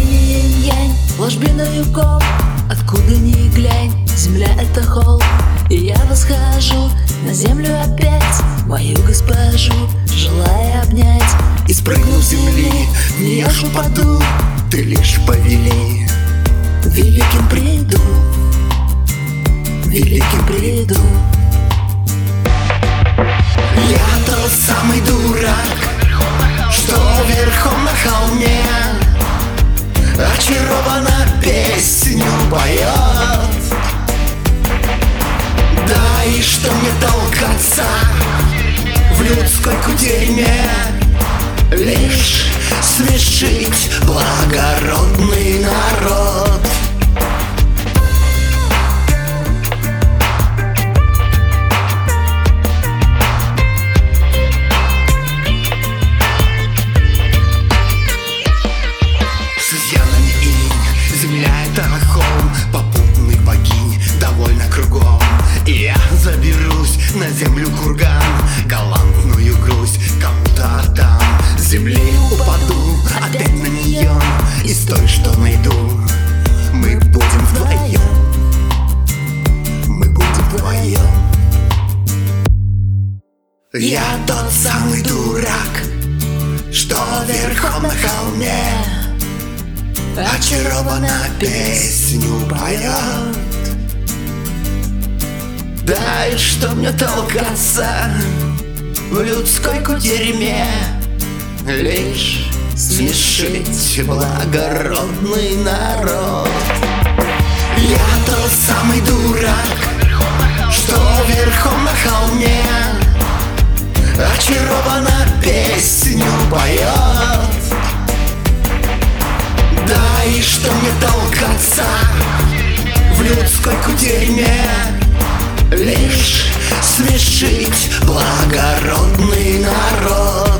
Пустыня инь-янь, ложбина югом, откуда ни глянь, земля это холм. И я восхожу на землю опять, мою госпожу, желая обнять. И спрыгну с земли, в нее ж упаду, ты лишь повели. Великим приду, великим приду. Я тот самый дурак, что верхом на холме очарованно песню поет. Да и что мне толкаться в людской кутерьме, лишь смешить благородный народ. С изъянами инь, земля это холм, попутных богинь довольно кругом. И я заберусь на землю курган, галантную грусть кому-то отдам. С земли упаду опять на нее, и с той, что найду, мы будем вдвоем. Мы будем вдвоем. Я тот самый дурак, что верхом на холме очарованно песню поет. Да и что мне толкаться в людской кутерьме, лишь смешить благородный народ. Я тот самый дурак, что верхом на холме очарованно песню поет. Да и что мне толкаться в людской кутерьме, лишь смешить благородный народ.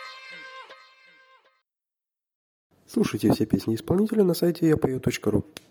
Слушайте все песни исполнителя на сайте yapою.ru.